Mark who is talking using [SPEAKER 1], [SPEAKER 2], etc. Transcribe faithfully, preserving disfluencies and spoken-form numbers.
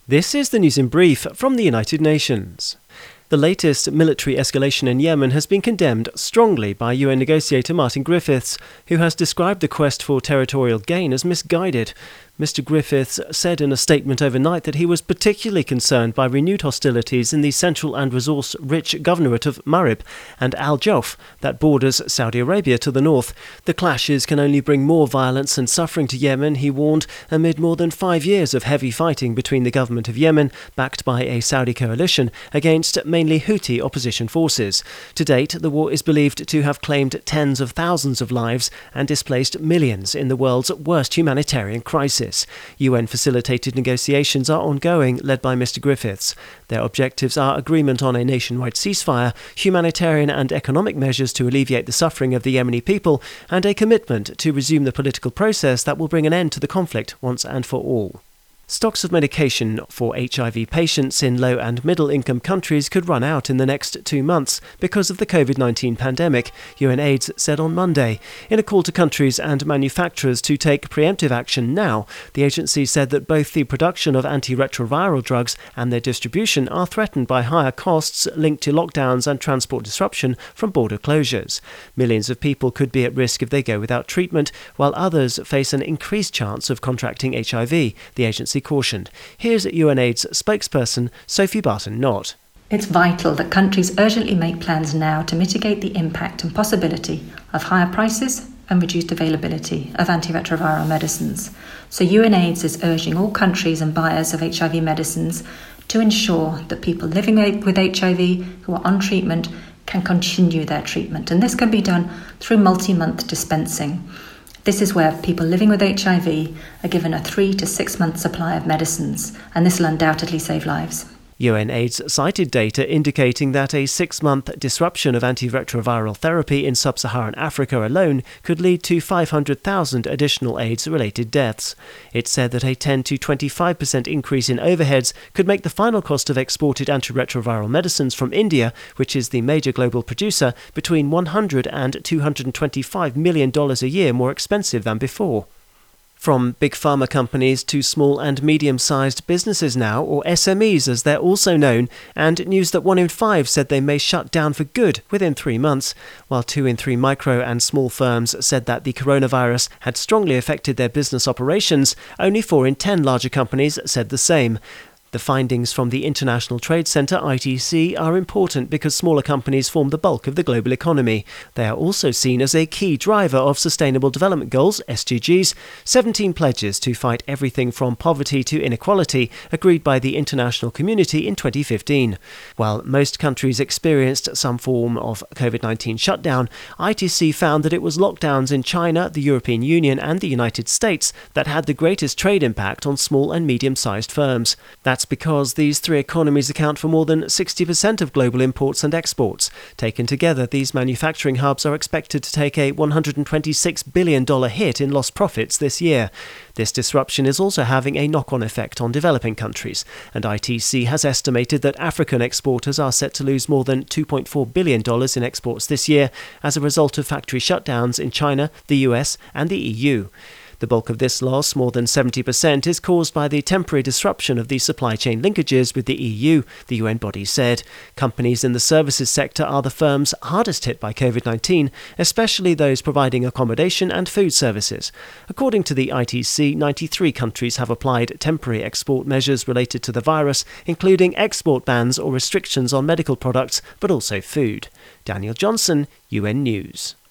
[SPEAKER 1] This is the news in brief from the United Nations. The latest military escalation in Yemen has been condemned strongly by U N negotiator Martin Griffiths, who has described the quest for territorial gain as misguided. Mister Griffiths said in a statement overnight that he was particularly concerned by renewed hostilities in the central and resource-rich governorate of Marib and Al Jauf that borders Saudi Arabia to the north. The clashes can only bring more violence and suffering to Yemen, he warned, amid more than five years of heavy fighting between the government of Yemen, backed by a Saudi coalition, against mainly Houthi opposition forces. To date, the war is believed to have claimed tens of thousands of lives and displaced millions in the world's worst humanitarian crisis. U N-facilitated negotiations are ongoing, led by Mister Griffiths. Their objectives are agreement on a nationwide ceasefire, humanitarian and economic measures to alleviate the suffering of the Yemeni people, and a commitment to resume the political process that will bring an end to the conflict once and for all. Stocks of medication for H I V patients in low and middle-income countries could run out in the next two months because of the covid nineteen pandemic, UNAIDS said on Monday. In a call to countries and manufacturers to take preemptive action now, the agency said that both the production of antiretroviral drugs and their distribution are threatened by higher costs linked to lockdowns and transport disruption from border closures. Millions of people could be at risk if they go without treatment, while others face an increased chance of contracting H I V, the agency cautioned. Here's UNAIDS spokesperson Sophie Barton-Knott.
[SPEAKER 2] It's vital that countries urgently make plans now to mitigate the impact and possibility of higher prices and reduced availability of antiretroviral medicines. So UNAIDS is urging all countries and buyers of H I V medicines to ensure that people living with H I V who are on treatment can continue their treatment. And this can be done through multi-month dispensing. This is where people living with H I V are given a three to six month supply of medicines, and this will undoubtedly save lives.
[SPEAKER 1] UNAIDS cited data indicating that a six-month disruption of antiretroviral therapy in sub-Saharan Africa alone could lead to five hundred thousand additional AIDS-related deaths. It said that a ten to twenty-five percent increase in overheads could make the final cost of exported antiretroviral medicines from India, which is the major global producer, between one hundred and two hundred twenty-five million dollars a year more expensive than before. From big pharma companies to small and medium-sized businesses now, or S M Es as they're also known, and news that one in five said they may shut down for good within three months, while two in three micro and small firms said that the coronavirus had strongly affected their business operations. Only four in ten larger companies said the same. The findings from the International Trade Center, I T C, are important because smaller companies form the bulk of the global economy. They are also seen as a key driver of Sustainable Development Goals, S D Gs, seventeen pledges to fight everything from poverty to inequality, agreed by the international community in twenty fifteen. While most countries experienced some form of covid nineteen shutdown, I T C found that it was lockdowns in China, the European Union and the United States that had the greatest trade impact on small and medium-sized firms. That's because these three economies account for more than sixty percent of global imports and exports. Taken together, these manufacturing hubs are expected to take a one hundred twenty-six billion dollars hit in lost profits this year. This disruption is also having a knock-on effect on developing countries, and I T C has estimated that African exporters are set to lose more than two point four billion dollars in exports this year as a result of factory shutdowns in China, the U S and the E U. The bulk of this loss, more than seventy percent, is caused by the temporary disruption of the supply chain linkages with the E U, the U N body said. Companies in the services sector are the firms hardest hit by covid nineteen, especially those providing accommodation and food services. According to the I T C, ninety-three countries have applied temporary export measures related to the virus, including export bans or restrictions on medical products, but also food. Daniel Johnson, U N News.